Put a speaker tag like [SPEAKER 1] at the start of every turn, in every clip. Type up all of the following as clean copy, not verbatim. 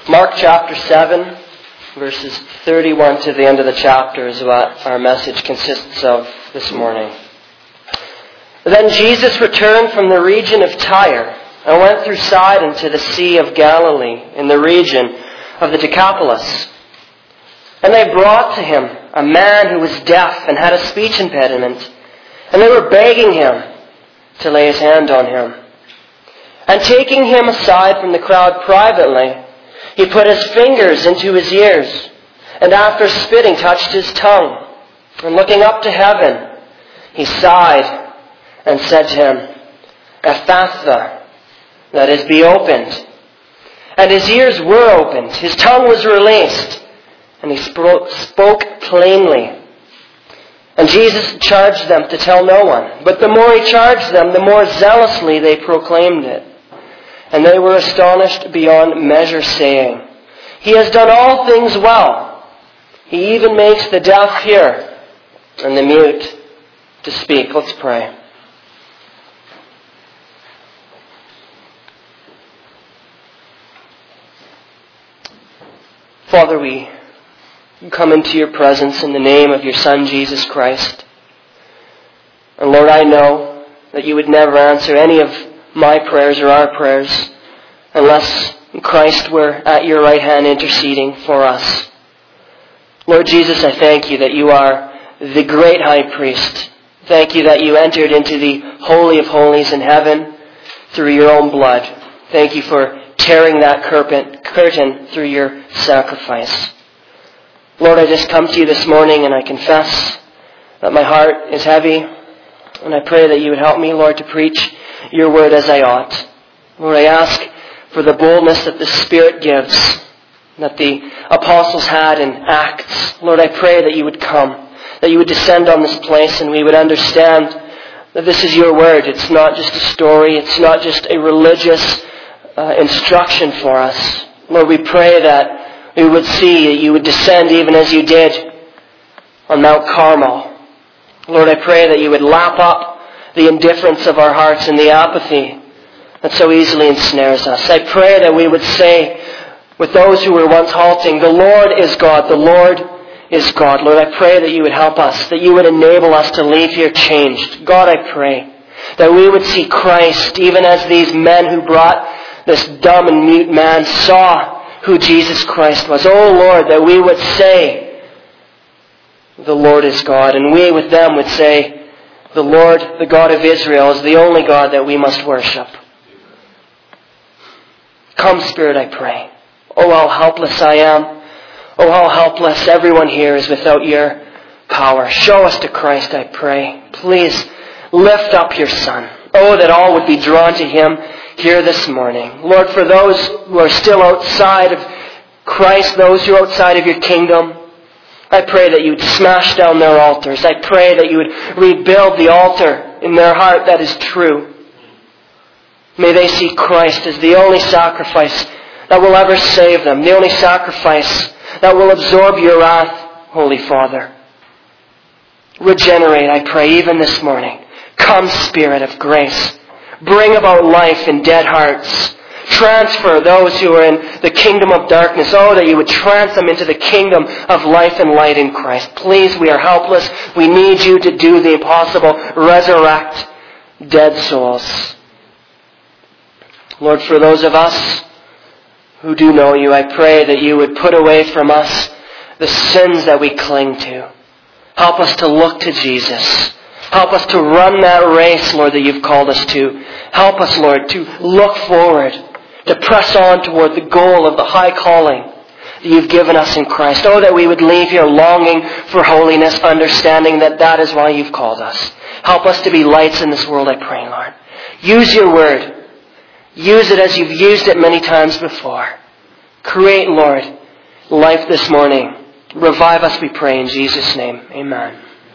[SPEAKER 1] Mark chapter 7, verses 31 to the end of the chapter is what our message consists of this morning. Then Jesus returned from the region of Tyre and went through Sidon to the Sea of Galilee in the region of the Decapolis. And they brought to him a man who was deaf and had a speech impediment, and they were begging him to lay his hand on him. And taking him aside from the crowd privately, he put his fingers into his ears, and after spitting touched his tongue. And looking up to heaven, he sighed and said to him, "Ephphatha," that is, be opened. And his ears were opened, his tongue was released, and he spoke plainly. And Jesus charged them to tell no one. But the more he charged them, the more zealously they proclaimed it. And they were astonished beyond measure, saying, "He has done all things well. He even makes the deaf hear and the mute to speak." Let's pray. Father, we come into your presence in the name of your Son, Jesus Christ. And Lord, I know that you would never answer any of my prayers or our prayers unless Christ were at your right hand interceding for us. Lord Jesus, I thank you that you are the great high priest. Thank you that you entered into the Holy of Holies in heaven through your own blood. Thank you for tearing that curtain through your sacrifice. Lord, I just come to you this morning and I confess that my heart is heavy, and I pray that you would help me, Lord, to preach your word as I ought. Lord, I ask for the boldness that the Spirit gives, that the apostles had in Acts. Lord, I pray that you would come, that you would descend on this place, and we would understand that this is your word. It's not just a story. It's not just a religious instruction for us. Lord, we pray that we would see that you would descend even as you did on Mount Carmel. Lord, I pray that you would lap up the indifference of our hearts and the apathy that so easily ensnares us. I pray that we would say with those who were once halting, "The Lord is God, the Lord is God." Lord, I pray that you would help us, that you would enable us to leave here changed. God, I pray that we would see Christ even as these men who brought this dumb and mute man saw who Jesus Christ was. Oh Lord, that we would say, "The Lord is God," and we with them would say, "The Lord, the God of Israel, is the only God that we must worship." Come, Spirit, I pray. Oh, how helpless I am. Oh, how helpless everyone here is without your power. Show us to Christ, I pray. Please lift up your Son. Oh, that all would be drawn to him here this morning. Lord, for those who are still outside of Christ, those who are outside of your kingdom, I pray that you would smash down their altars. I pray that you would rebuild the altar in their heart that is true. May they see Christ as the only sacrifice that will ever save them, the only sacrifice that will absorb your wrath, Holy Father. Regenerate, I pray, even this morning. Come, Spirit of grace. Bring about life in dead hearts. Transfer those who are in the kingdom of darkness. Oh, that you would trance them into the kingdom of life and light in Christ. Please, we are helpless. We need you to do the impossible. Resurrect dead souls. Lord, for those of us who do know you, I pray that you would put away from us the sins that we cling to. Help us to look to Jesus. Help us to run that race, Lord, that you've called us to. Help us, Lord, to look forward, to press on toward the goal of the high calling that you've given us in Christ. Oh, that we would leave here longing for holiness, understanding that that is why you've called us. Help us to be lights in this world, I pray, Lord. Use your word. Use it as you've used it many times before. Create, Lord, life this morning. Revive us, we pray, in Jesus' name. Amen.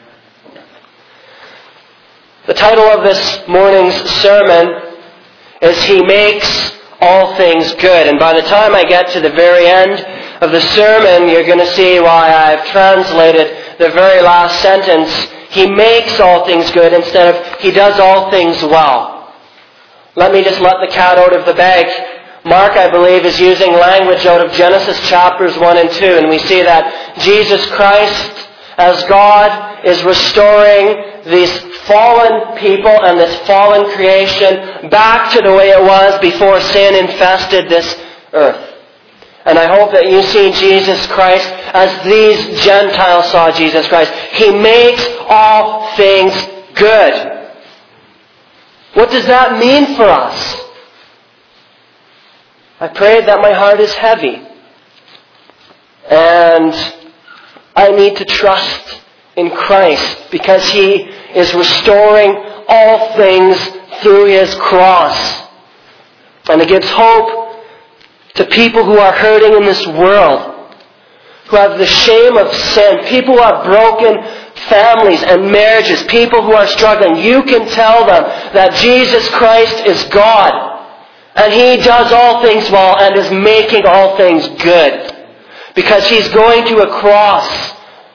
[SPEAKER 1] The title of this morning's sermon is "He Makes All Things Good." And by the time I get to the very end of the sermon, you're going to see why I've translated the very last sentence, "He makes all things good," instead of "He does all things well." Let me just let the cat out of the bag. Mark, I believe, is using language out of Genesis chapters 1 and 2, and we see that Jesus Christ, as God, is restoring these fallen people and this fallen creation back to the way it was before sin infested this earth. And I hope that you see Jesus Christ as these Gentiles saw Jesus Christ. He makes all things good. What does that mean for us? I pray that my heart is heavy. And I need to trust in Christ because He is restoring all things through His cross. And it gives hope to people who are hurting in this world, who have the shame of sin, people who have broken families and marriages, people who are struggling. You can tell them that Jesus Christ is God. And He does all things well and is making all things good. Because He's going to a cross.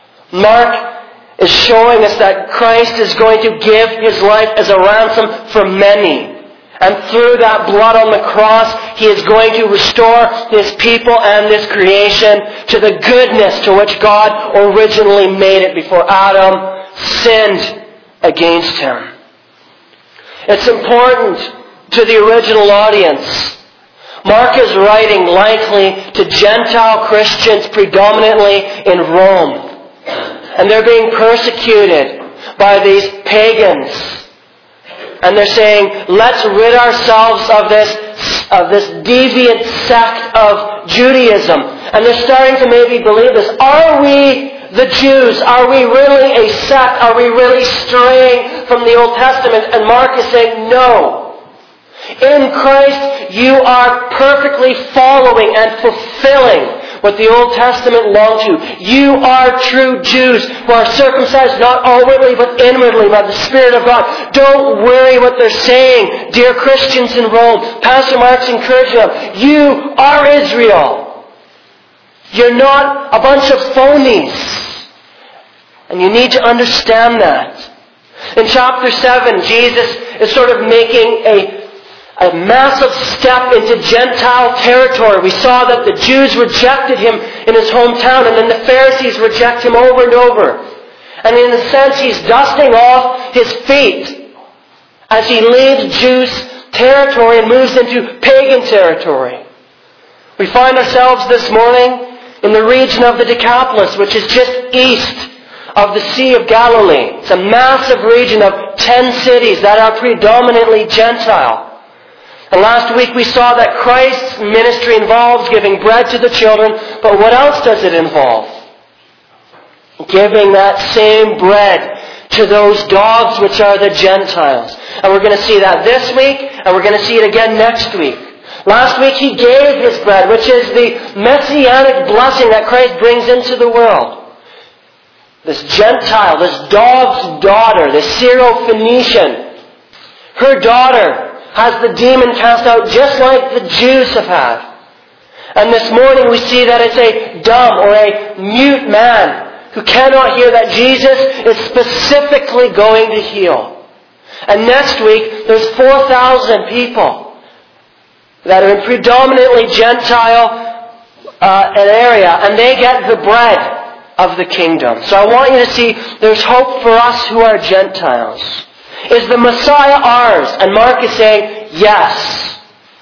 [SPEAKER 1] Mark is showing us that Christ is going to give His life as a ransom for many. And through that blood on the cross, He is going to restore His people and this creation to the goodness to which God originally made it before Adam sinned against Him. It's important to the original audience. Mark is writing likely to Gentile Christians predominantly in Rome. And they're being persecuted by these pagans. And they're saying, let's rid ourselves of this deviant sect of Judaism. And they're starting to maybe believe this. Are we the Jews? Are we really a sect? Are we really straying from the Old Testament? And Mark is saying, no. In Christ, you are perfectly following and fulfilling what the Old Testament longed to. You are true Jews who are circumcised not outwardly but inwardly by the Spirit of God. Don't worry what they're saying, dear Christians in Rome. Pastor Mark's encouraging them. You are Israel. You're not a bunch of phonies. And you need to understand that. In chapter 7, Jesus is sort of making a massive step into Gentile territory. We saw that the Jews rejected Him in His hometown, and then the Pharisees reject Him over and over. And in a sense, He's dusting off His feet as He leaves Jews' territory and moves into pagan territory. We find ourselves this morning in the region of the Decapolis, which is just east of the Sea of Galilee. It's a massive region of 10 cities that are predominantly Gentile. And last week we saw that Christ's ministry involves giving bread to the children, but what else does it involve? Giving that same bread to those dogs which are the Gentiles. And we're going to see that this week, and we're going to see it again next week. Last week He gave His bread, which is the messianic blessing that Christ brings into the world. This Gentile, this dog's daughter, the Syrophoenician, her daughter has the demon cast out just like the Jews have had. And this morning we see that it's a dumb or a mute man who cannot hear that Jesus is specifically going to heal. And next week there's 4,000 people that are in predominantly Gentile an area, and they get the bread of the kingdom. So I want you to see there's hope for us who are Gentiles. Is the Messiah ours? And Mark is saying, yes.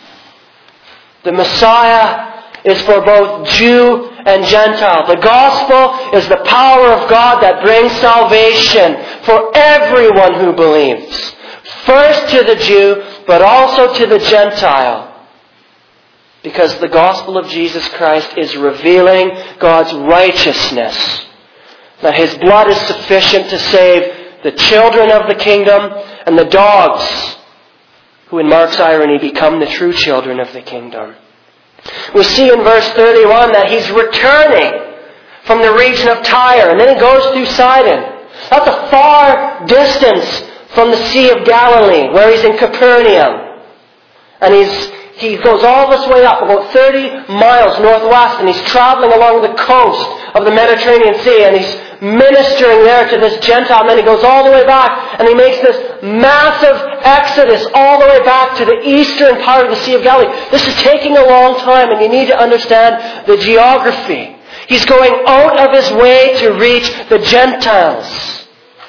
[SPEAKER 1] The Messiah is for both Jew and Gentile. The gospel is the power of God that brings salvation for everyone who believes. First to the Jew, but also to the Gentile. Because the gospel of Jesus Christ is revealing God's righteousness. That His blood is sufficient to save the children of the kingdom and the dogs, who in Mark's irony become the true children of the kingdom. We see in verse 31 that He's returning from the region of Tyre, and then He goes through Sidon. That's a far distance from the Sea of Galilee, where He's in Capernaum. And he goes all this way up, about 30 miles northwest, and He's traveling along the coast of the Mediterranean Sea, and he's ministering there to this Gentile, and then he goes all the way back, and he makes this massive exodus all the way back to the eastern part of the Sea of Galilee. This is taking a long time, and you need to understand the geography. He's going out of his way to reach the Gentiles.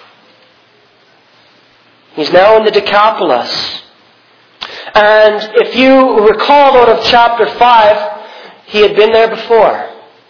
[SPEAKER 1] He's now in the Decapolis. And if you recall out of chapter 5, he had been there before.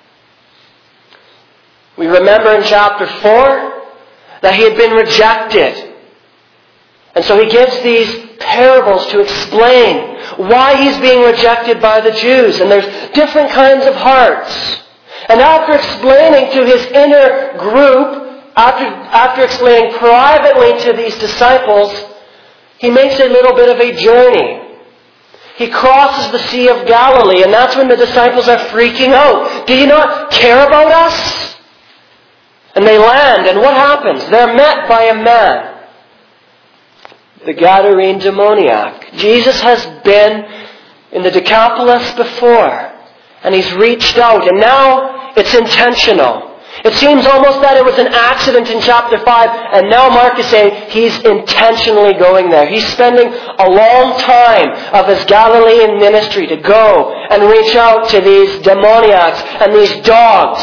[SPEAKER 1] We remember in chapter 4 that he had been rejected. And so he gives these parables to explain why he's being rejected by the Jews. And there's different kinds of hearts. And after explaining to his inner group, after explaining privately to these disciples, he makes a little bit of a journey. He crosses the Sea of Galilee, and that's when the disciples are freaking out. Do you not care about us? And they land, and what happens? They're met by a man, the Gadarene demoniac. Jesus has been in the Decapolis before, and he's reached out, and now it's intentional. It seems almost that it was an accident in chapter 5, and now Mark is saying he's intentionally going there. He's spending a long time of his Galilean ministry to go and reach out to these demoniacs and these dogs.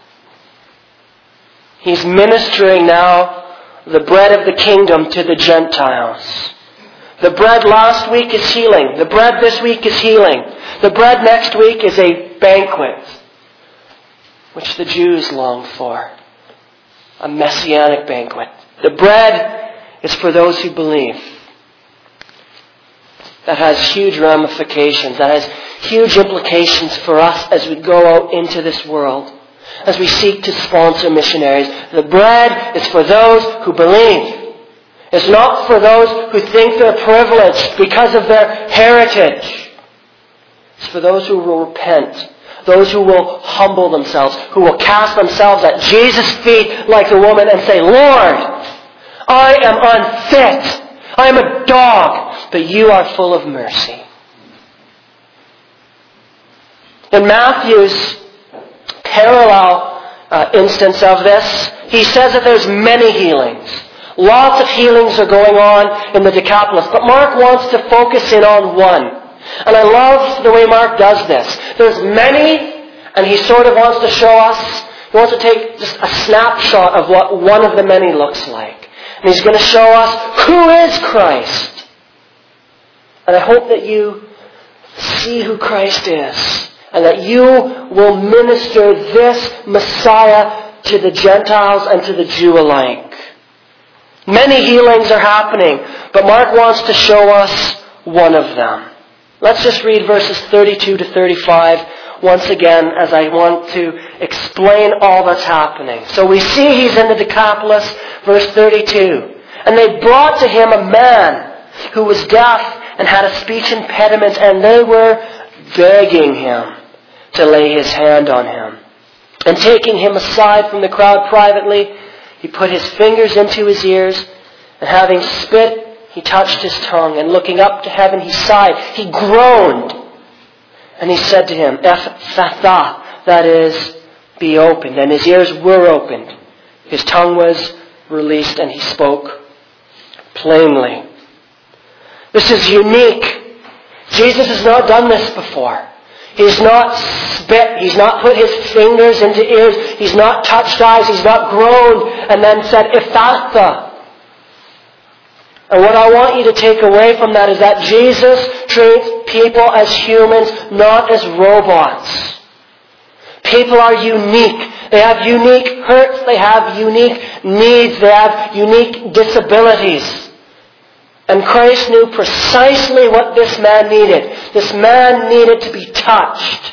[SPEAKER 1] He's ministering now the bread of the kingdom to the Gentiles. The bread last week is healing. The bread this week is healing. The bread next week is a banquet, which the Jews long for. A messianic banquet. The bread is for those who believe. That has huge ramifications. That has huge implications for us as we go out into this world. As we seek to sponsor missionaries. The bread is for those who believe. It's not for those who think they're privileged because of their heritage. It's for those who will repent. Those who will humble themselves, who will cast themselves at Jesus' feet like the woman and say, Lord, I am unfit. I am a dog, but you are full of mercy. In Matthew's parallel instance of this, he says that there's many healings. Lots of healings are going on in the Decapolis, but Mark wants to focus in on one. And I love the way Mark does this. There's many, and he sort of wants to show us, he wants to take just a snapshot of what one of the many looks like. And he's going to show us who is Christ. And I hope that you see who Christ is, and that you will minister this Messiah to the Gentiles and to the Jew alike. Many healings are happening, but Mark wants to show us one of them. Let's just read verses 32 to 35 once again as I want to explain all that's happening. So we see he's in the Decapolis, verse 32. And they brought to him a man who was deaf and had a speech impediment, and they were begging him to lay his hand on him. And taking him aside from the crowd privately, he put his fingers into his ears, and having spit, he touched his tongue, and looking up to heaven, he sighed. He groaned. And he said to him, Ephphatha, that is, be opened. And his ears were opened. His tongue was released, and he spoke plainly. This is unique. Jesus has not done this before. He's not spit. He's not put his fingers into ears. He's not touched eyes. He's not groaned and then said, Ephphatha. And what I want you to take away from that is that Jesus treats people as humans, not as robots. People are unique. They have unique hurts. They have unique needs. They have unique disabilities. And Christ knew precisely what this man needed. This man needed to be touched.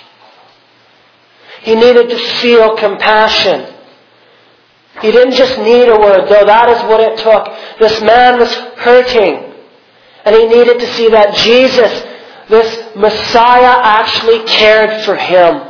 [SPEAKER 1] He needed to feel compassion. He didn't just need a word, though that is what it took. This man was hurting. And he needed to see that Jesus, this Messiah, actually cared for him.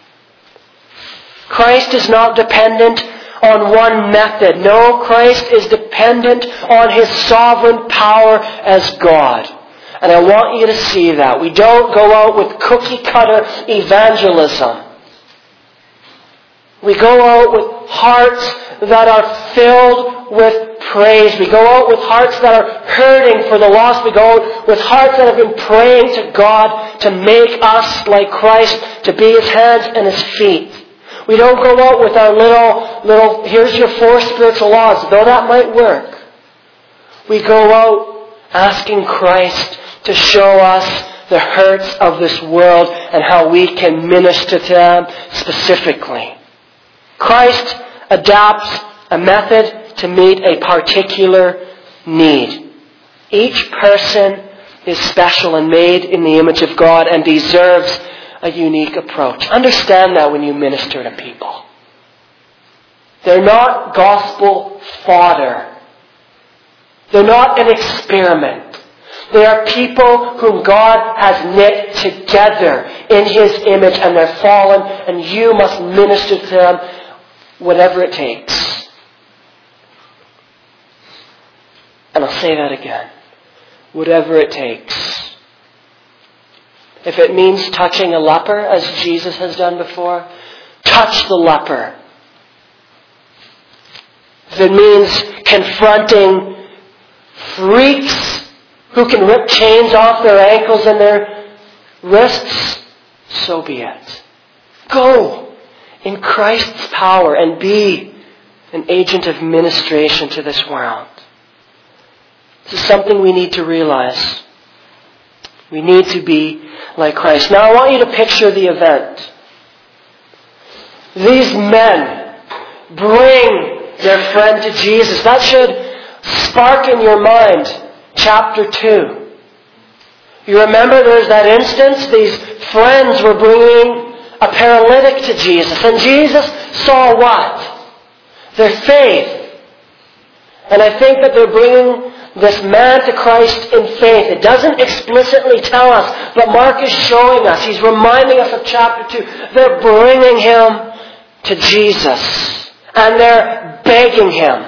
[SPEAKER 1] Christ is not dependent on one method. No, Christ is dependent on his sovereign power as God. And I want you to see that. We don't go out with cookie-cutter evangelism. We go out with hearts that are filled with praise. We go out with hearts that are hurting for the lost. We go out with hearts that have been praying to God to make us like Christ, to be His hands and His feet. We don't go out with our little, here's your 4 spiritual laws, though that might work. We go out asking Christ to show us the hurts of this world and how we can minister to them specifically. Christ adapts a method to meet a particular need. Each person is special and made in the image of God and deserves a unique approach. Understand that when you minister to people. They're not gospel fodder. They're not an experiment. They are people whom God has knit together in His image, and they're fallen, and you must minister to them whatever it takes. And I'll say that again. Whatever it takes. If it means touching a leper, as Jesus has done before, touch the leper. If it means confronting freaks who can rip chains off their ankles and their wrists, so be it. Go in Christ's power and be an agent of ministration to this world. This is something we need to realize. We need to be like Christ. Now I want you to picture the event. These men bring their friend to Jesus. That should spark in your mind chapter 2. You remember there's that instance, these friends were bringing a paralytic to Jesus. And Jesus saw what? Their faith. And I think that they're bringing this man to Christ in faith. It doesn't explicitly tell us, but Mark is showing us. He's reminding us of chapter 2. They're bringing him to Jesus. And they're begging him.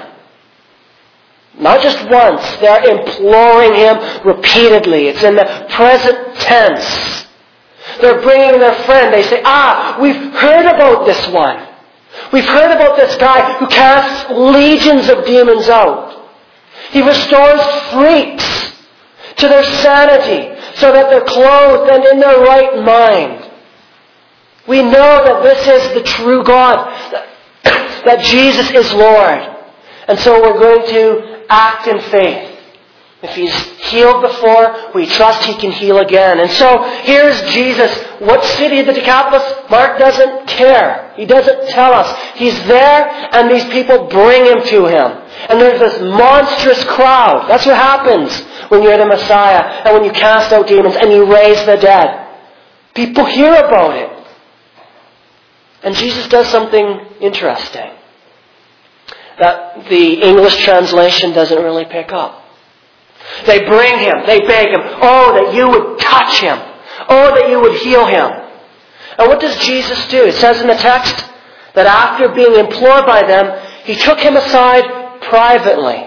[SPEAKER 1] Not just once. They're imploring him repeatedly. It's in the present tense. They're bringing their friend. They say, we've heard about this one. We've heard about this guy who casts legions of demons out. He restores freaks to their sanity so that they're clothed and in their right mind. We know that this is the true God, that Jesus is Lord. And so we're going to act in faith. If He's healed before, we trust He can heal again. And so here's Jesus. What city of the Decapolis? Mark doesn't care. He doesn't tell us. He's there and these people bring Him to Him. And there's this monstrous crowd. That's what happens when you're the Messiah and when you cast out demons and you raise the dead. People hear about it. And Jesus does something interesting that the English translation doesn't really pick up. They bring him, they beg him, that you would touch him. That you would heal him. And what does Jesus do? It says in the text that after being implored by them, He took him aside privately.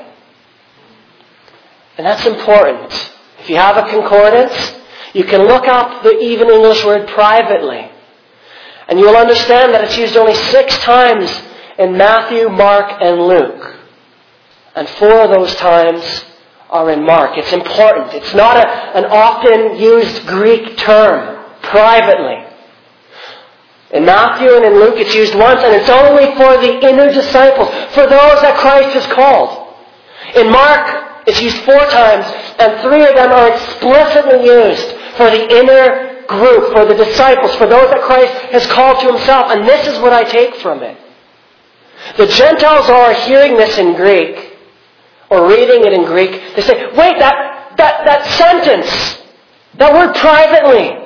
[SPEAKER 1] And that's important. If you have a concordance, you can look up the even English word privately. And you'll understand that it's used only 6 times in Matthew, Mark, and Luke. And 4 of those times are in Mark. It's important. It's not an often used Greek term, privately. In Matthew and in Luke it's used once, and it's only for the inner disciples, for those that Christ has called. In Mark it's used 4 times, and 3 of them are explicitly used for the inner group, for the disciples, for those that Christ has called to Himself. And this is what I take from it. The Gentiles are hearing this in Greek, or reading it in Greek. They say, wait, that sentence, that word privately,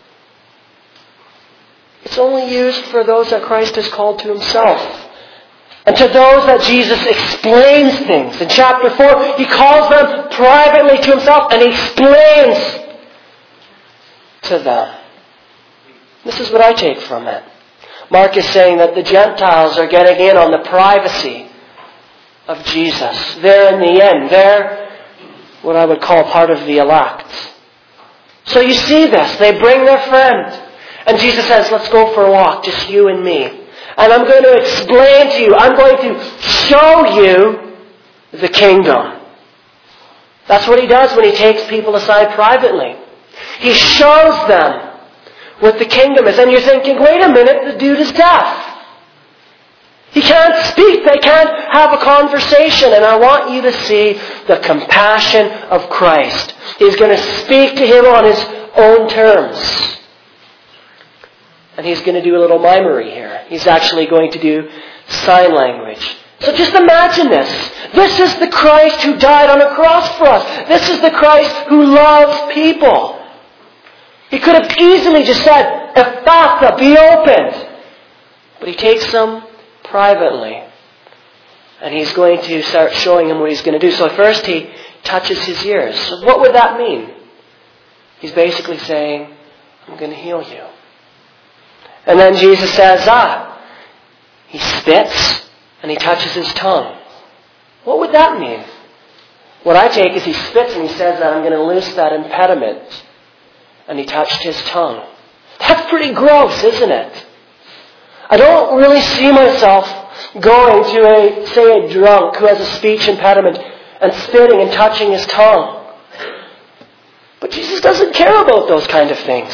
[SPEAKER 1] it's only used for those that Christ has called to Himself. And to those that Jesus explains things. In chapter 4, He calls them privately to Himself and He explains to them. This is what I take from it. Mark is saying that the Gentiles are getting in on the privacy of Jesus. They're in the end. They're what I would call part of the elect. So you see this. They bring their friend. And Jesus says, let's go for a walk, just you and me. And I'm going to explain to you, I'm going to show you the kingdom. That's what he does when he takes people aside privately. He shows them what the kingdom is. And you're thinking, wait a minute, the dude is deaf. He can't speak. They can't have a conversation. And I want you to see the compassion of Christ. He's going to speak to him on his own terms. And he's going to do a little mimery here. He's actually going to do sign language. So just imagine this. This is the Christ who died on a cross for us. This is the Christ who loves people. He could have easily just said, Ephatha, be opened. But he takes them privately. And he's going to start showing him what he's going to do. So first he touches his ears. So what would that mean? He's basically saying, I'm going to heal you. And then Jesus says, he spits and he touches his tongue. What would that mean? What I take is he spits and he says that I'm going to loose that impediment. And he touched his tongue. That's pretty gross, isn't it? I don't really see myself going to a drunk who has a speech impediment and spitting and touching his tongue. But Jesus doesn't care about those kind of things.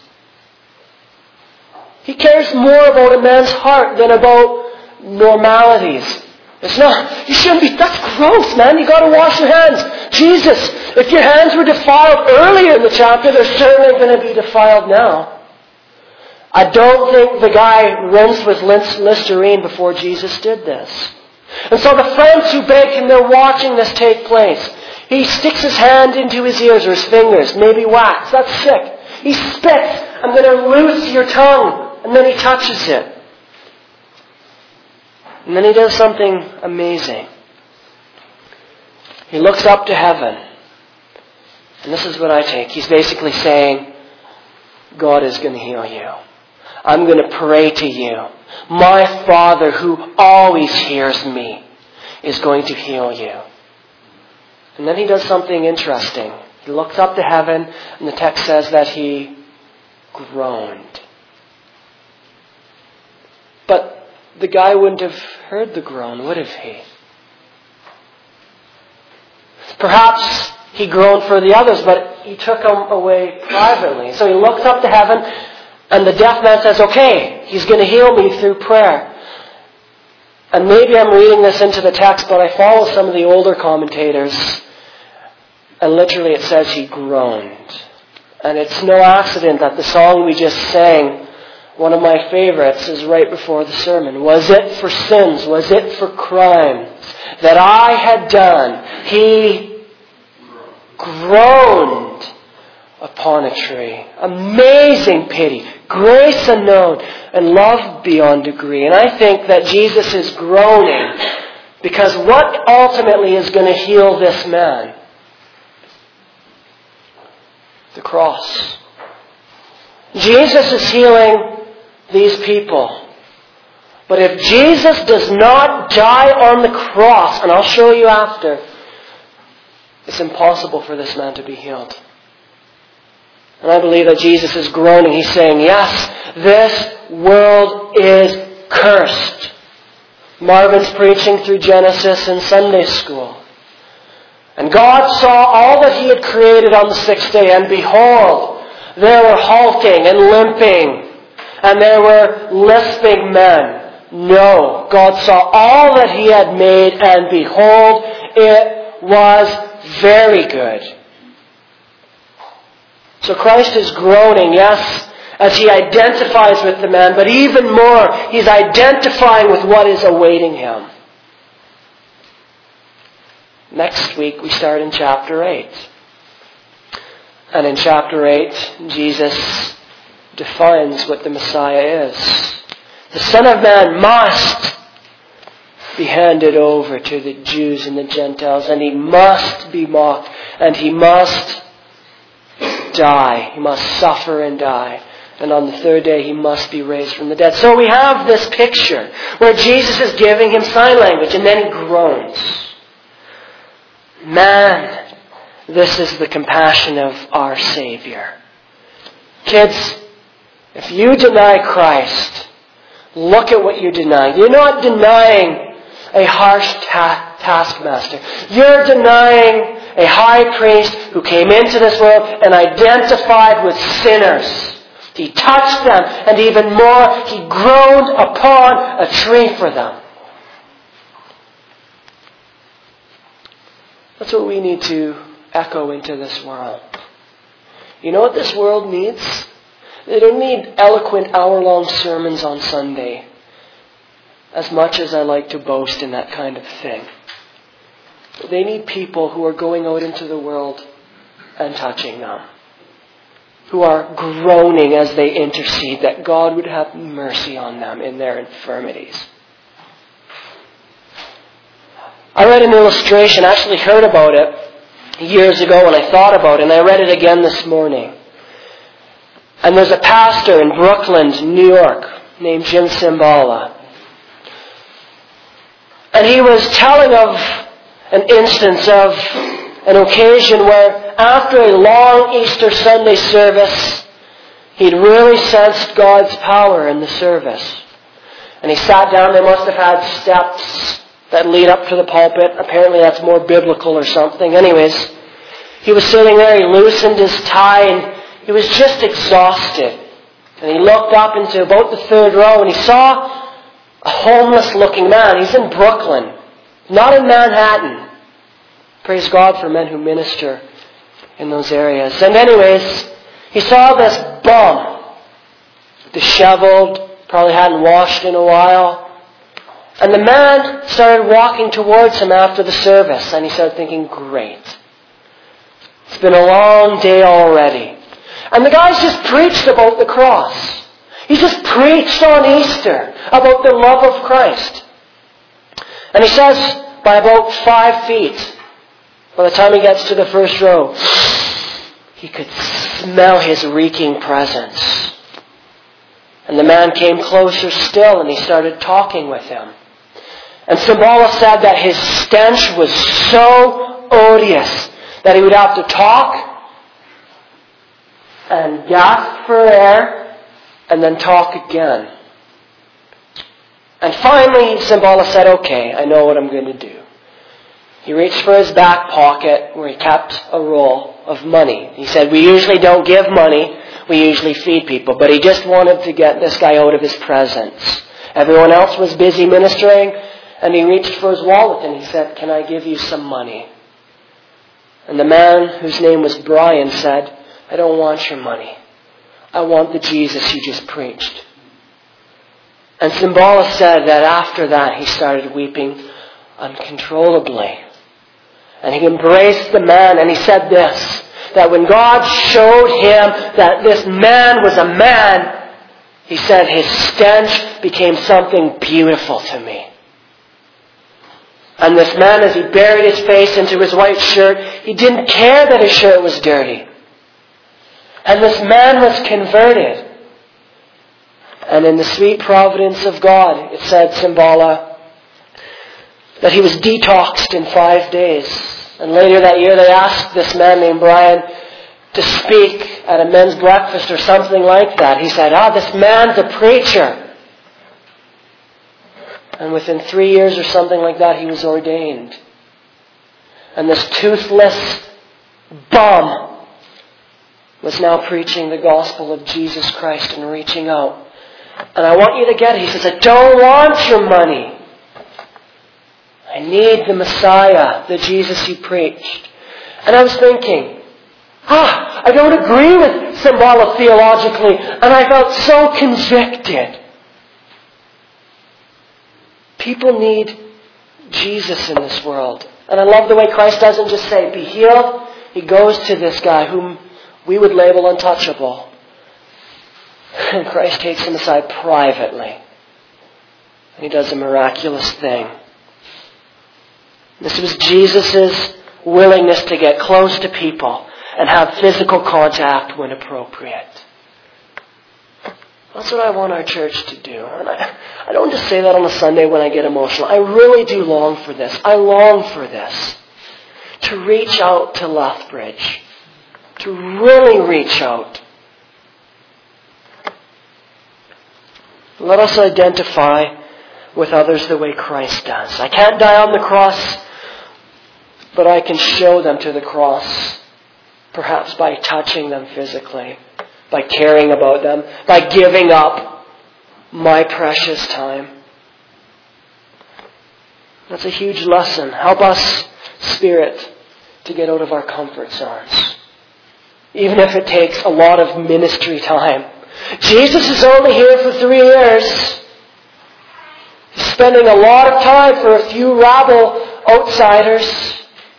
[SPEAKER 1] He cares more about a man's heart than about normalities. It's not, you shouldn't be, that's gross, man. You got to wash your hands. Jesus, if your hands were defiled earlier in the chapter, they're certainly going to be defiled now. I don't think the guy rinsed with Listerine before Jesus did this. And so the friends who begged him, they're watching this take place. He sticks his hand into his ears or his fingers, maybe wax. That's sick. He spits. I'm going to loose your tongue. And then he touches it. And then he does something amazing. He looks up to heaven. And this is what I take. He's basically saying, God is going to heal you. I'm going to pray to you. My Father, who always hears me, is going to heal you. And then he does something interesting. He looks up to heaven, and the text says that he groaned. But the guy wouldn't have heard the groan, would have he? Perhaps he groaned for the others, but he took them away privately. So he looks up to heaven, and the deaf man says, okay, he's going to heal me through prayer. And maybe I'm reading this into the text, but I follow some of the older commentators, and literally it says he groaned. And it's no accident that the song we just sang, one of my favorites, is right before the sermon. Was it for sins? Was it for crimes that I had done? He groaned upon a tree. Amazing pity, grace unknown, and love beyond degree. And I think that Jesus is groaning because what ultimately is going to heal this man? The cross. Jesus is healing these people. But if Jesus does not die on the cross, and I'll show you after, it's impossible for this man to be healed. And I believe that Jesus is groaning. He's saying, yes, this world is cursed. Marvin's preaching through Genesis in Sunday school. And God saw all that He had created on the sixth day, and behold, there were halting and limping, and there were lisping men. No, God saw all that He had made, and behold, it was very good. So Christ is groaning, yes, as He identifies with the man, but even more, He's identifying with what is awaiting him. Next week we start in chapter 8. And in chapter 8, Jesus defines what the Messiah is. The Son of Man must be handed over to the Jews and the Gentiles, and He must be mocked, and He must die. He must suffer and die. And on the third day He must be raised from the dead. So we have this picture where Jesus is giving him sign language, and then He groans. Man, this is the compassion of our Savior. Kids, if you deny Christ, Look at what you're denying. You're not denying a harsh taskmaster. You're denying a high priest who came into this world and identified with sinners. He touched them, and even more, he groaned upon a tree for them. That's what we need to echo into this world. You know what this world needs? They don't need eloquent hour-long sermons on Sunday, as much as I like to boast in that kind of thing. They need people who are going out into the world and touching them, who are groaning as they intercede that God would have mercy on them in their infirmities. I read an illustration, I actually heard about it years ago when I thought about it, and I read it again this morning. And there's a pastor in Brooklyn, New York, named Jim Cymbala. And he was telling of an instance of an occasion where after a long Easter Sunday service, he'd really sensed God's power in the service. And he sat down. They must have had steps that lead up to the pulpit. Apparently that's more biblical or something. Anyways, he was sitting there. He loosened his tie and he was just exhausted. And he looked up into about the third row and he saw a homeless-looking man. He's in Brooklyn, not in Manhattan. Praise God for men who minister in those areas. And anyways, he saw this bum, disheveled, probably hadn't washed in a while. And the man started walking towards him after the service. And he started thinking, great. It's been a long day already. And the guy's just preached about the cross. He just preached on Easter about the love of Christ. And he says, by about 5 feet, by the time he gets to the first row, he could smell his reeking presence. And the man came closer still and he started talking with him. And Cymbala said that his stench was so odious that he would have to talk and gasp for air and then talk again. And finally, Cymbala said, okay, I know what I'm going to do. He reached for his back pocket where he kept a roll of money. He said, we usually don't give money, we usually feed people. But he just wanted to get this guy out of his presence. Everyone else was busy ministering, and he reached for his wallet and he said, can I give you some money? And the man, whose name was Brian, said, I don't want your money. I want the Jesus you just preached. And Cymbala said that after that he started weeping uncontrollably. And he embraced the man and he said this, that when God showed him that this man was a man, he said his stench became something beautiful to me. And this man, as he buried his face into his white shirt, he didn't care that his shirt was dirty. And this man was converted. And in the sweet providence of God, it said, Cymbala, that he was detoxed in 5 days. And later that year they asked this man named Brian to speak at a men's breakfast or something like that. He said, this man's a preacher. And within 3 years or something like that, he was ordained. And this toothless bum was now preaching the gospel of Jesus Christ and reaching out. And I want you to get it. He says, I don't want your money. I need the Messiah, the Jesus you preached. And I was thinking, I don't agree with Cymbala theologically, and I felt so convicted. People need Jesus in this world. And I love the way Christ doesn't just say, be healed. He goes to this guy whom we would label untouchable. And Christ takes him aside privately. And he does a miraculous thing. This was Jesus' willingness to get close to people and have physical contact when appropriate. That's what I want our church to do. And I don't just say that on a Sunday when I get emotional. I really do long for this. I long for this. To reach out to Lethbridge. To really reach out. Let us identify with others the way Christ does. I can't die on the cross, but I can show them to the cross, perhaps by touching them physically, by caring about them, by giving up my precious time. That's a huge lesson. Help us, Spirit, to get out of our comfort zones, even if it takes a lot of ministry time. Jesus is only here for 3 years. He's spending a lot of time for a few rabble outsiders.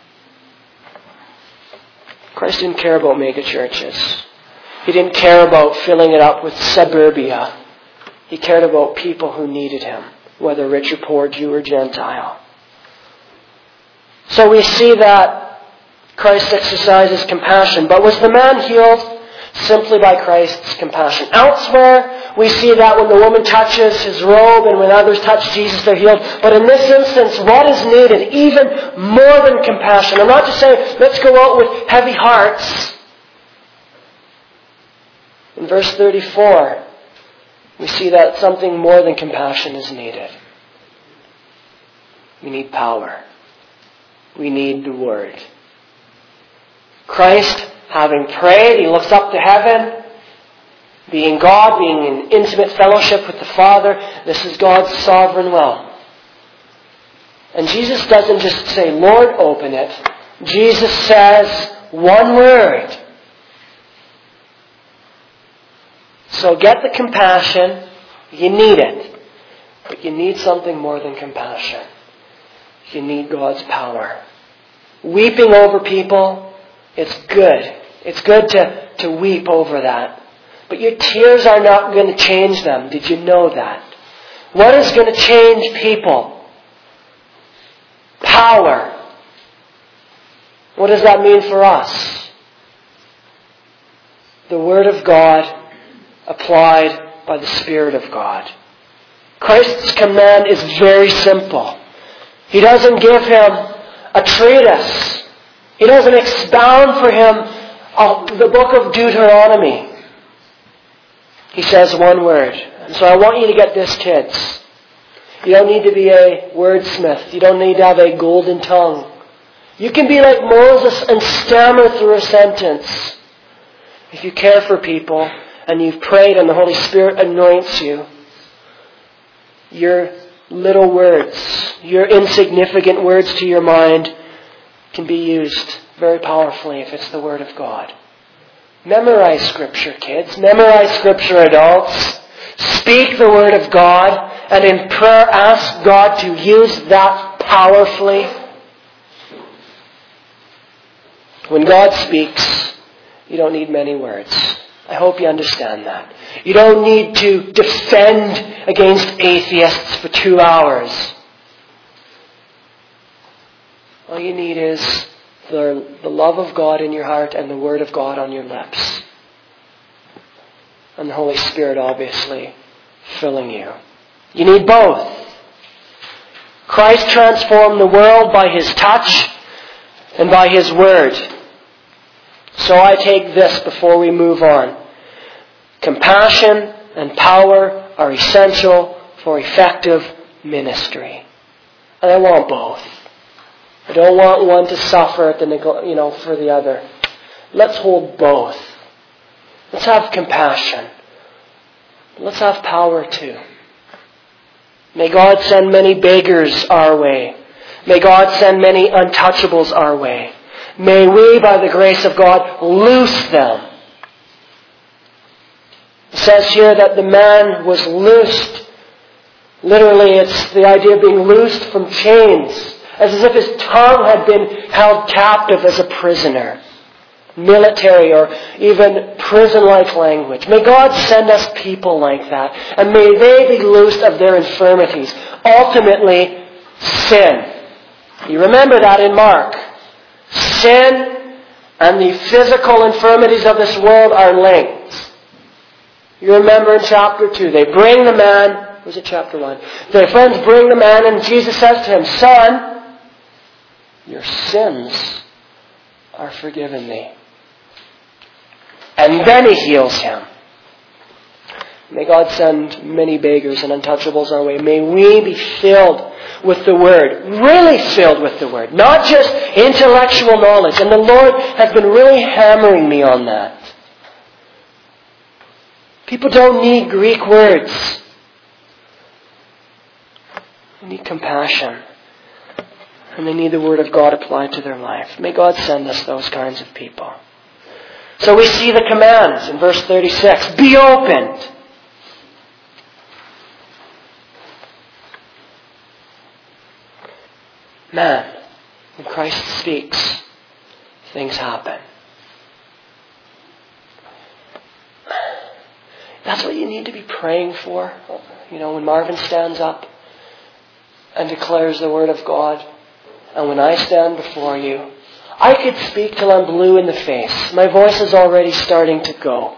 [SPEAKER 1] Christ didn't care about mega churches. He didn't care about filling it up with suburbia. He cared about people who needed Him, whether rich or poor, Jew or Gentile. So we see that Christ exercises compassion. But was the man healed simply by Christ's compassion? Elsewhere, we see that when the woman touches His robe and when others touch Jesus, they're healed. But in this instance, what is needed? Even more than compassion. I'm not just saying, let's go out with heavy hearts. In verse 34, we see that something more than compassion is needed. We need power. We need the Word. Christ, having prayed, He looks up to heaven, being God, being in intimate fellowship with the Father. This is God's sovereign will. And Jesus doesn't just say, Lord, open it. Jesus says one word. So get the compassion. You need it. But you need something more than compassion. You need God's power. Weeping over people, it's good. It's good to weep over that. But your tears are not going to change them. Did you know that? What is going to change people? Power. What does that mean for us? The Word of God applied by the Spirit of God. Christ's command is very simple. He doesn't give him a treatise. He doesn't expound for him the book of Deuteronomy. He says one word. And so I want you to get this, kids. You don't need to be a wordsmith. You don't need to have a golden tongue. You can be like Moses and stammer through a sentence. If you care for people and you've prayed and the Holy Spirit anoints you, your little words, your insignificant words to your mind can be used very powerfully if it's the Word of God. Memorize Scripture, kids. Memorize Scripture, adults. Speak the Word of God, and in prayer ask God to use that powerfully. When God speaks, you don't need many words. I hope you understand that. You don't need to defend against atheists for 2 hours. All you need is the love of God in your heart and the Word of God on your lips. And the Holy Spirit, obviously, filling you. You need both. Christ transformed the world by His touch and by His Word. So I take this before we move on. Compassion and power are essential for effective ministry. And I want both. I don't want one to suffer at for the other. Let's hold both. Let's have compassion. Let's have power too. May God send many beggars our way. May God send many untouchables our way. May we, by the grace of God, loose them. It says here that the man was loosed. Literally, it's the idea of being loosed from chains, as if his tongue had been held captive as a prisoner. Military or even prison-like language. May God send us people like that. And may they be loosed of their infirmities. Ultimately, sin. You remember that in Mark. Sin and the physical infirmities of this world are linked. You remember in chapter 2, they bring the man, was it chapter 1? Their friends bring the man and Jesus says to him, Son, your sins are forgiven thee. And then He heals him. May God send many beggars and untouchables our way. May we be filled with the Word. Really filled with the Word. Not just intellectual knowledge. And the Lord has been really hammering me on that. People don't need Greek words. They need compassion. And they need the Word of God applied to their life. May God send us those kinds of people. So we see the commands in verse 36. Be opened. Man, when Christ speaks, things happen. That's what you need to be praying for. You know, when Marvin stands up and declares the Word of God, and when I stand before you, I could speak till I'm blue in the face. My voice is already starting to go.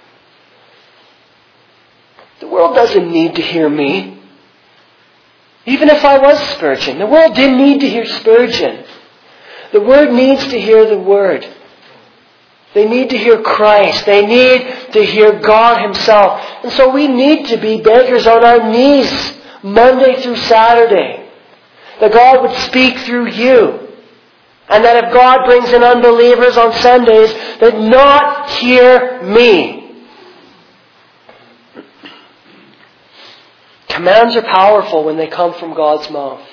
[SPEAKER 1] The world doesn't need to hear me. Even if I was Spurgeon, the world didn't need to hear Spurgeon. The Word needs to hear the Word. They need to hear Christ. They need to hear God Himself. And so we need to be beggars on our knees Monday through Saturday. That God would speak through you. And that if God brings in unbelievers on Sundays, that not hear me. Commands are powerful when they come from God's mouth.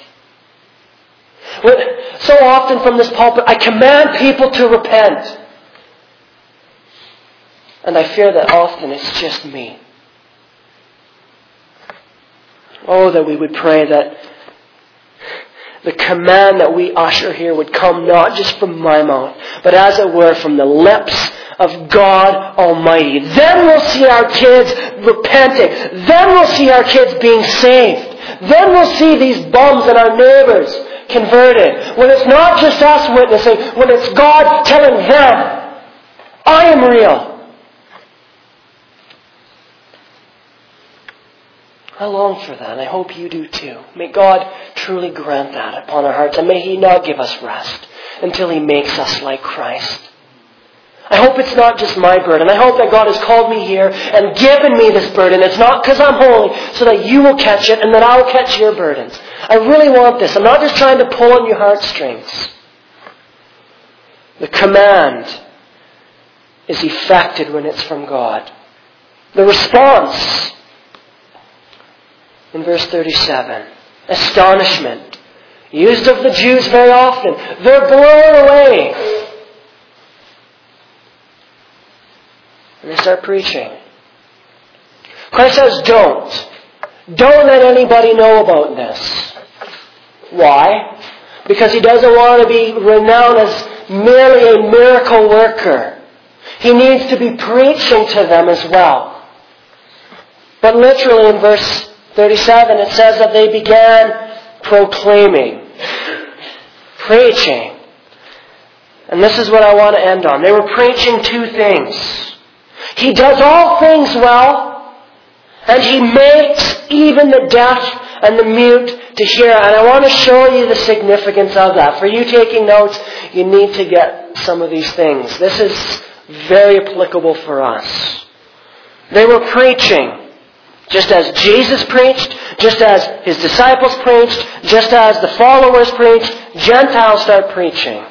[SPEAKER 1] So often from this pulpit, I command people to repent. And I fear that often it's just me. Oh, that we would pray that the command that we usher here would come not just from my mouth, but as it were from the lips of God Almighty. Then we'll see our kids repenting. Then we'll see our kids being saved. Then we'll see these bums and our neighbors converted. When it's not just us witnessing, when it's God telling them, I am real. I long for that, and I hope you do too. May God truly grant that upon our hearts, and may He not give us rest until He makes us like Christ. I hope it's not just my burden. I hope that God has called me here and given me this burden. It's not because I'm holy, so that you will catch it and that I will catch your burdens. I really want this. I'm not just trying to pull on your heartstrings. The command is effected when it's from God. The response in verse 37, astonishment. Used of the Jews very often. They're blown away. And they start preaching. Christ says, don't. Don't let anybody know about this. Why? Because He doesn't want to be renowned as merely a miracle worker. He needs to be preaching to them as well. But literally in verse 37 it says that they began proclaiming. Preaching. And this is what I want to end on. They were preaching two things. He does all things well, and He makes even the deaf and the mute to hear. And I want to show you the significance of that. For you taking notes, you need to get some of these things. This is very applicable for us. They were preaching. Just as Jesus preached, just as His disciples preached, just as the followers preached, Gentiles start preaching.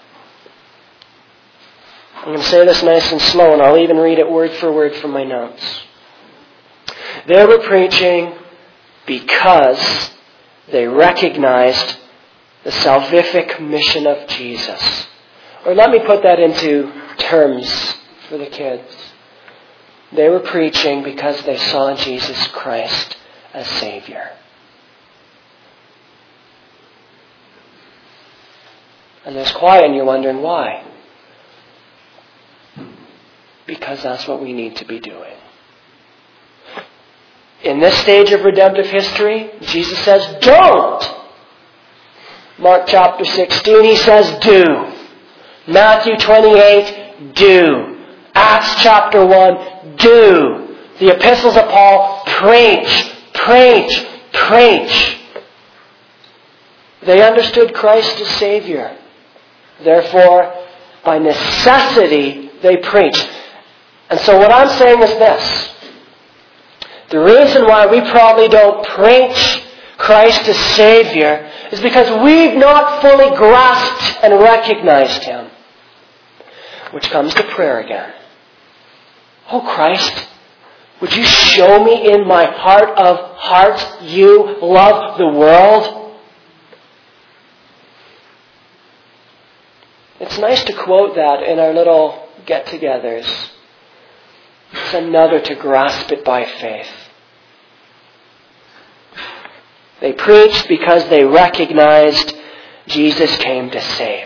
[SPEAKER 1] I'm going to say this nice and slow, and I'll even read it word for word from my notes. They were preaching because they recognized the salvific mission of Jesus. Or let me put that into terms for the kids. They were preaching because they saw Jesus Christ as Savior. And there's quiet and you're wondering why. Because that's what we need to be doing. In this stage of redemptive history, Jesus says, don't! Mark chapter 16, He says, do. Matthew 28, do. Acts chapter 1, do. The epistles of Paul, preach, preach, preach. They understood Christ as Savior. Therefore, by necessity, they preached. And so what I'm saying is this. The reason why we probably don't preach Christ as Savior is because we've not fully grasped and recognized Him. Which comes to prayer again. Oh Christ, would you show me in my heart of hearts you love the world? It's nice to quote that in our little get-togethers. It's another to grasp it by faith. They preached because they recognized Jesus came to save.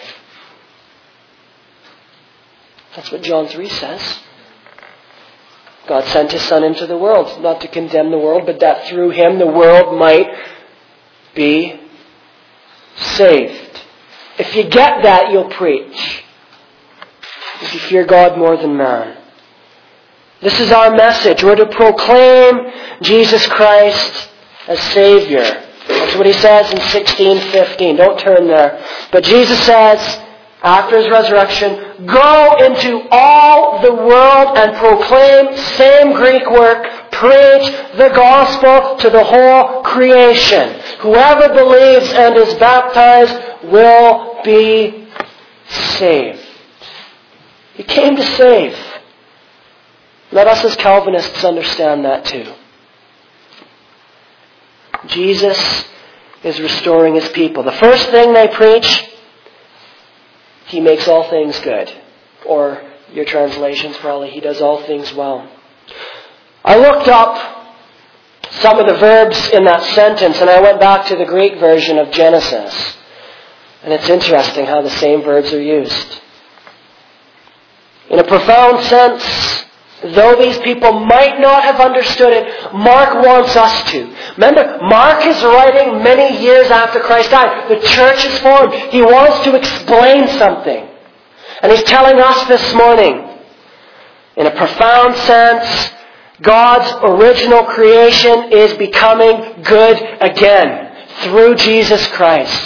[SPEAKER 1] That's what John 3 says. God sent His Son into the world, not to condemn the world, but that through Him the world might be saved. If you get that, you'll preach. If you fear God more than man. This is our message. We're to proclaim Jesus Christ as Savior. That's what He says in 16:15. Don't turn there. But Jesus says, after His resurrection, go into all the world and proclaim, same Greek word, preach the gospel to the whole creation. Whoever believes and is baptized will be saved. He came to save. Let us as Calvinists understand that too. Jesus is restoring His people. The first thing they preach, He makes all things good. Or your translations probably, He does all things well. I looked up some of the verbs in that sentence and I went back to the Greek version of Genesis. And it's interesting how the same verbs are used. In a profound sense, though these people might not have understood it, Mark wants us to. Remember, Mark is writing many years after Christ died. The church is formed. He wants to explain something. And he's telling us this morning, in a profound sense, God's original creation is becoming good again through Jesus Christ.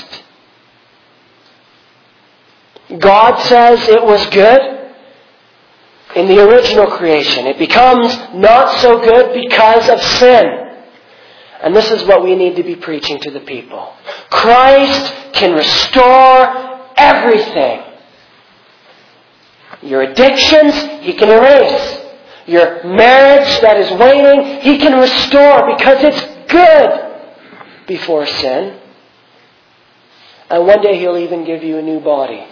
[SPEAKER 1] God says it was good. In the original creation, it becomes not so good because of sin. And this is what we need to be preaching to the people. Christ can restore everything. Your addictions, He can erase. Your marriage that is waning, He can restore because it's good before sin. And one day He'll even give you a new body.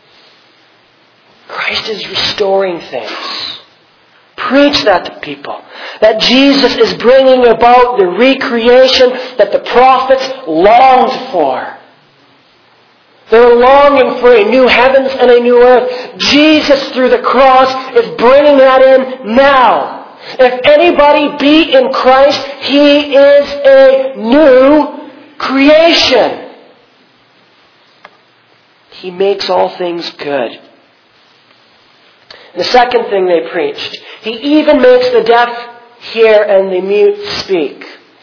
[SPEAKER 1] Christ is restoring things. Preach that to people. That Jesus is bringing about the recreation that the prophets longed for. They're longing for a new heavens and a new earth. Jesus, through the cross, is bringing that in now. If anybody be in Christ, he is a new creation. He makes all things good. The second thing they preached, He even makes the deaf hear and the mute speak.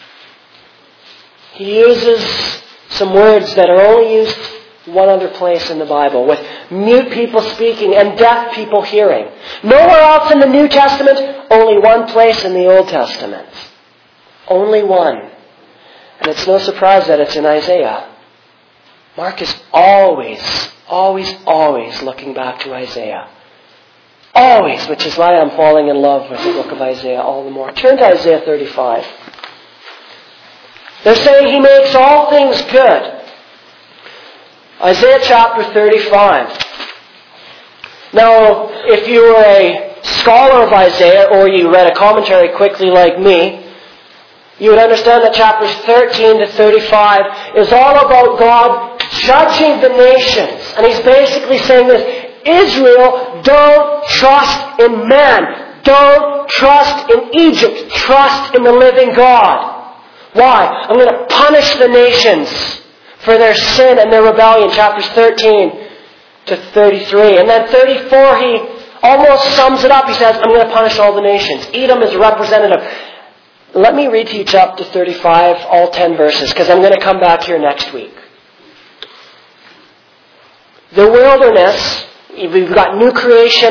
[SPEAKER 1] He uses some words that are only used one other place in the Bible, with mute people speaking and deaf people hearing. Nowhere else in the New Testament, only one place in the Old Testament. Only one. And it's no surprise that it's in Isaiah. Mark is always looking back to Isaiah. Always, which is why I'm falling in love with the book of Isaiah all the more. Turn to Isaiah 35. They're saying He makes all things good. Isaiah chapter 35. Now, if you were a scholar of Isaiah or you read a commentary quickly like me, you would understand that chapters 13 to 35 is all about God judging the nations. And He's basically saying this: Israel, don't trust in man. Don't trust in Egypt. Trust in the living God. Why? I'm going to punish the nations for their sin and their rebellion. Chapters 13 to 33. And then 34, he almost sums it up. He says, I'm going to punish all the nations. Edom is a representative. Let me read to you chapter 35, all 10 verses, because I'm going to come back here next week. The wilderness, we've got new creation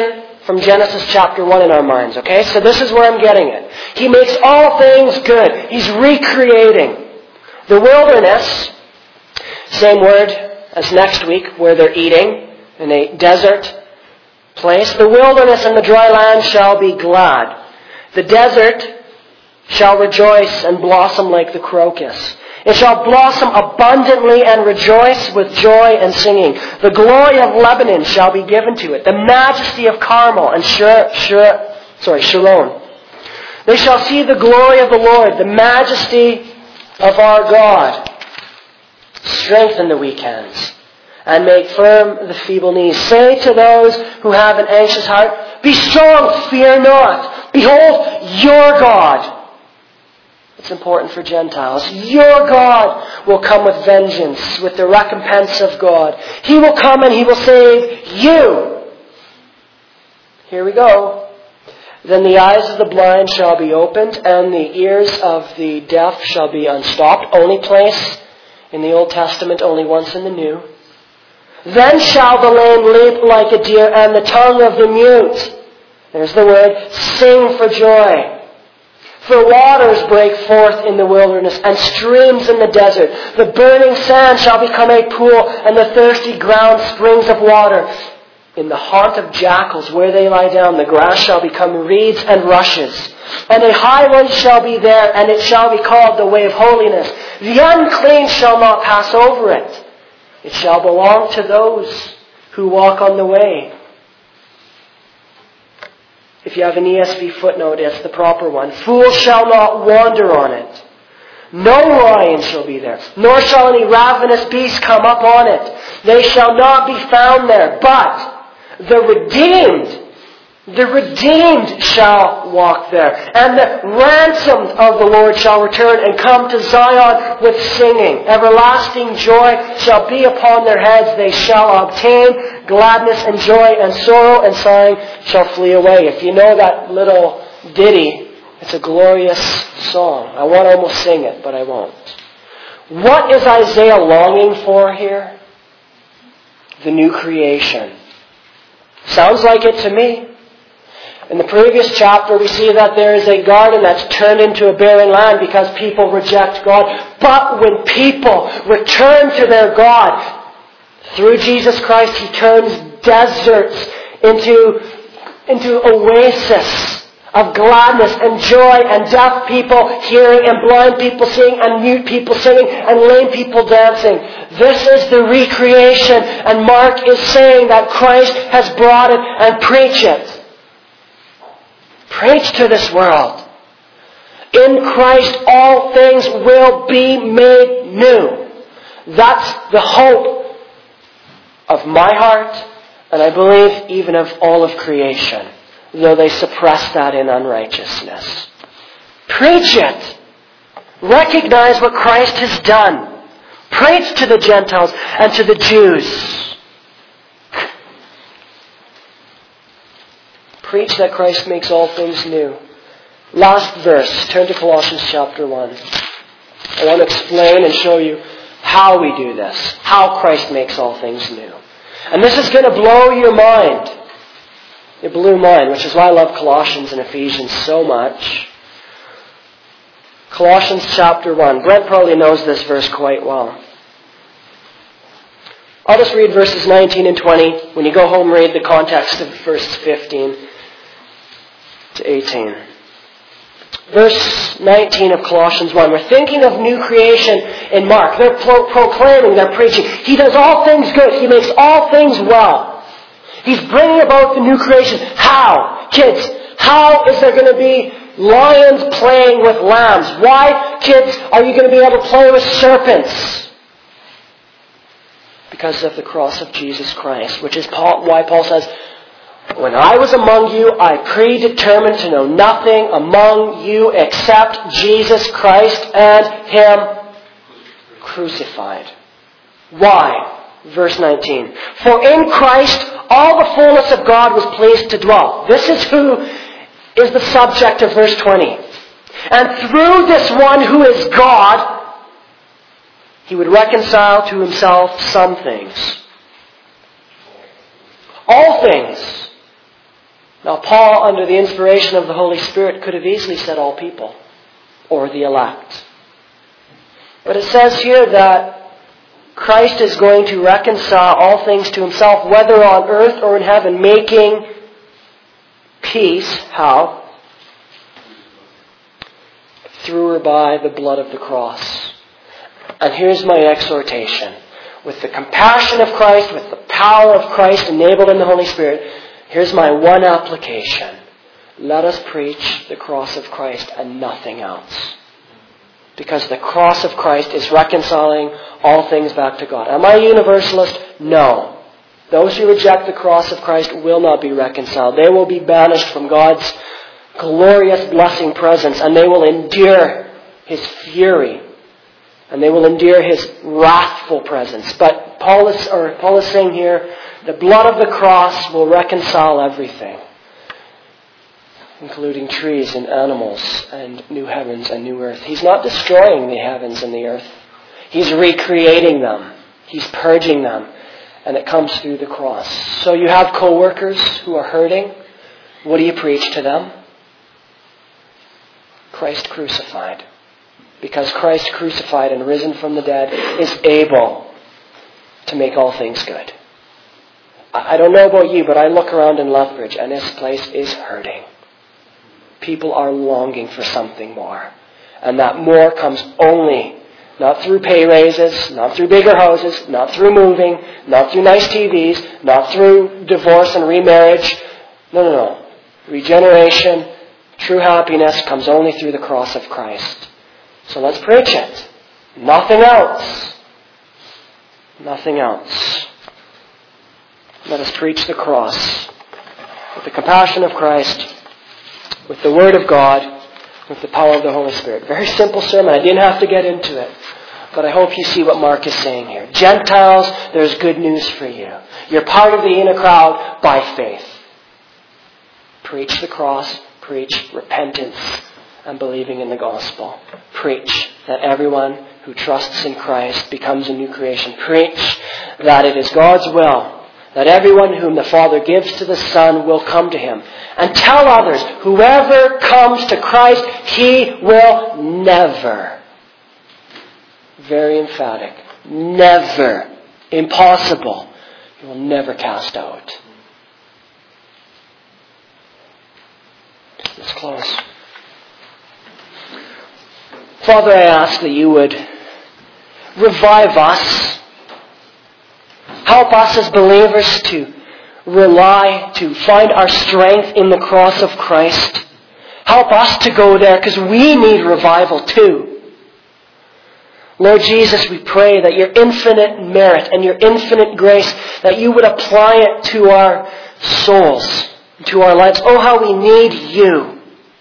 [SPEAKER 1] from Genesis chapter 1 in our minds, okay? So this is where I'm getting it. He makes all things good. He's recreating. The wilderness, same word as next week, where they're eating in a desert place. The wilderness and the dry land shall be glad. The desert shall rejoice and blossom like the crocus. It shall blossom abundantly and rejoice with joy and singing. The glory of Lebanon shall be given to it, the majesty of Carmel and Sharon. They shall see the glory of the Lord, the majesty of our God. Strengthen the weak hands and make firm the feeble knees. Say to those who have an anxious heart, be strong, fear not. Behold, your God. It's important for Gentiles. Your God will come with vengeance, with the recompense of God. He will come and He will save you. Here we go. Then the eyes of the blind shall be opened, and the ears of the deaf shall be unstopped. Only place in the Old Testament, only once in the New. Then shall the lame leap like a deer, and the tongue of the mute, there's the word, sing for joy. For waters break forth in the wilderness, and streams in the desert. The burning sand shall become a pool, and the thirsty ground springs of water. In the haunt of jackals, where they lie down, the grass shall become reeds and rushes. And a highway shall be there, and it shall be called the way of holiness. The unclean shall not pass over it. It shall belong to those who walk on the way. If you have an ESV footnote, it's the proper one. Fools shall not wander on it. No lion shall be there, nor shall any ravenous beast come up on it. They shall not be found there, but the redeemed shall walk there. And the ransomed of the Lord shall return and come to Zion with singing. Everlasting joy shall be upon their heads. They shall obtain gladness and joy, and sorrow and sighing shall flee away. If you know that little ditty, it's a glorious song. I want to almost sing it, but I won't. What is Isaiah longing for here? The new creation. Sounds like it to me. In the previous chapter, we see that there is a garden that's turned into a barren land because people reject God. But when people return to their God, through Jesus Christ, He turns deserts into oasis of gladness and joy, and deaf people hearing, and blind people seeing, and mute people singing, and lame people dancing. This is the recreation, and Mark is saying that Christ has brought it, and preach it. Preach to this world. In Christ all things will be made new. That's the hope of my heart, and I believe even of all of creation, though they suppress that in unrighteousness. Preach it. Recognize what Christ has done. Preach to the Gentiles and to the Jews. Preach that Christ makes all things new. Last verse. Turn to Colossians chapter 1. I want to explain and show you how we do this. How Christ makes all things new. And this is going to blow your mind. It blew mine, which is why I love Colossians and Ephesians so much. Colossians chapter 1. Brent probably knows this verse quite well. I'll just read verses 19 and 20. When you go home, read the context of verses 15 to 18. Verse 19 of Colossians 1. We're thinking of new creation in Mark. They're proclaiming, they're preaching. He does all things good. He makes all things well. He's bringing about the new creation. How? Kids, how is there going to be lions playing with lambs? Why, kids, are you going to be able to play with serpents? Because of the cross of Jesus Christ, which is why Paul says, when I was among you, I predetermined to know nothing among you except Jesus Christ and Him crucified. Why? Verse 19. For in Christ all the fullness of God was pleased to dwell. This is who is the subject of verse 20. And through this one who is God, He would reconcile to Himself some things. All things. Now, Paul, under the inspiration of the Holy Spirit, could have easily said all people or the elect. But it says here that Christ is going to reconcile all things to himself, whether on earth or in heaven, making peace. How? Through or by the blood of the cross. And here's my exhortation. With the compassion of Christ, with the power of Christ enabled in the Holy Spirit, here's my one application. Let us preach the cross of Christ and nothing else. Because the cross of Christ is reconciling all things back to God. Am I a universalist? No. Those who reject the cross of Christ will not be reconciled. They will be banished from God's glorious blessing presence, and they will endure his fury. And they will endure his wrathful presence. But Paul is saying here, the blood of the cross will reconcile everything, including trees and animals and new heavens and new earth. He's not destroying the heavens and the earth. He's recreating them. He's purging them. And it comes through the cross. So you have co-workers who are hurting. What do you preach to them? Christ crucified. Because Christ crucified and risen from the dead is able to make all things good. I don't know about you, but I look around in Lethbridge and this place is hurting. People are longing for something more. And that more comes only, not through pay raises, not through bigger houses, not through moving, not through nice TVs, not through divorce and remarriage. No. Regeneration, true happiness comes only through the cross of Christ. So let's preach it. Nothing else. Nothing else. Let us preach the cross with the compassion of Christ, with the Word of God, with the power of the Holy Spirit. Very simple sermon. I didn't have to get into it. But I hope you see what Mark is saying here. Gentiles, there's good news for you. You're part of the inner crowd by faith. Preach the cross. Preach repentance and believing in the gospel. Preach that everyone who trusts in Christ becomes a new creation. Preach that it is God's will that everyone whom the Father gives to the Son will come to him. And tell others, whoever comes to Christ, he will never, very emphatic, never, impossible, he will never cast out. Let's close. Father, I ask that you would revive us. Help us as believers to rely, to find our strength in the cross of Christ. Help us to go there because we need revival too. Lord Jesus, we pray that your infinite merit and your infinite grace, that you would apply it to our souls, to our lives. Oh, how we need you.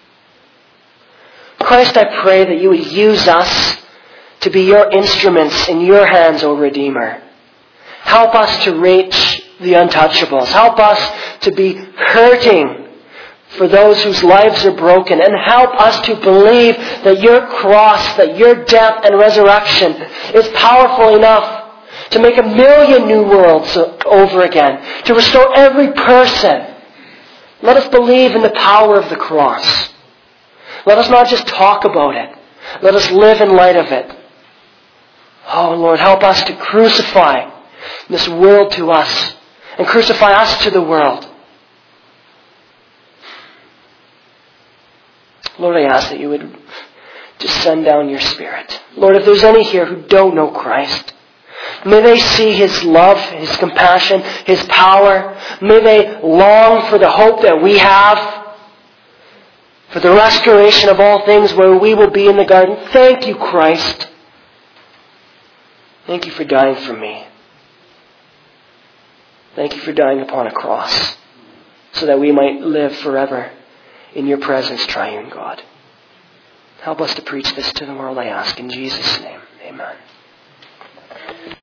[SPEAKER 1] Christ, I pray that you would use us to be your instruments in your hands, O Redeemer. Help us to reach the untouchables. Help us to be hurting for those whose lives are broken. And help us to believe that your cross, that your death and resurrection is powerful enough to make 1,000,000 new worlds over again. To restore every person. Let us believe in the power of the cross. Let us not just talk about it. Let us live in light of it. Oh Lord, help us to crucify this world to us and crucify us to the world. Lord, I ask that you would just send down your Spirit. Lord, if there's any here who don't know Christ, may they see his love, his compassion, his power. May they long for the hope that we have, for the restoration of all things where we will be in the garden. Thank you, Christ. Thank you for dying for me. Thank you for dying upon a cross so that we might live forever in your presence, triune God. Help us to preach this to the world, I ask in Jesus' name. Amen.